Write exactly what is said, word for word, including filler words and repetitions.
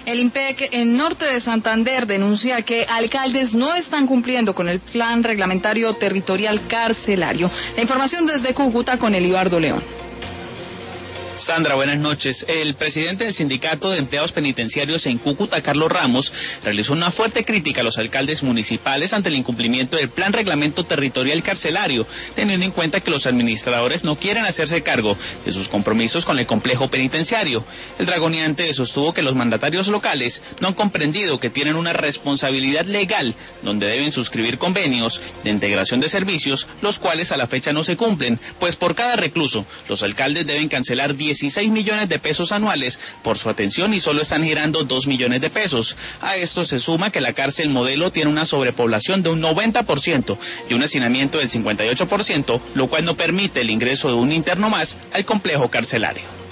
El IMPEC en Norte de Santander denuncia que alcaldes no están cumpliendo con el plan reglamentario territorial carcelario. La información desde Cúcuta con Elibardo León. Sandra, buenas noches. El presidente del Sindicato de Empleados Penitenciarios en Cúcuta, Carlos Ramos, realizó una fuerte crítica a los alcaldes municipales ante el incumplimiento del Plan Reglamento Territorial Carcelario, teniendo en cuenta que los administradores no quieren hacerse cargo de sus compromisos con el complejo penitenciario. El dragoneante sostuvo que los mandatarios locales no han comprendido que tienen una responsabilidad legal donde deben suscribir convenios de integración de servicios, los cuales a la fecha no se cumplen, pues por cada recluso los alcaldes deben cancelar dieciséis millones de pesos anuales por su atención y solo están girando dos millones de pesos. A esto se suma que la cárcel modelo tiene una sobrepoblación de un noventa por ciento y un hacinamiento del cincuenta y ocho por ciento, lo cual no permite el ingreso de un interno más al complejo carcelario.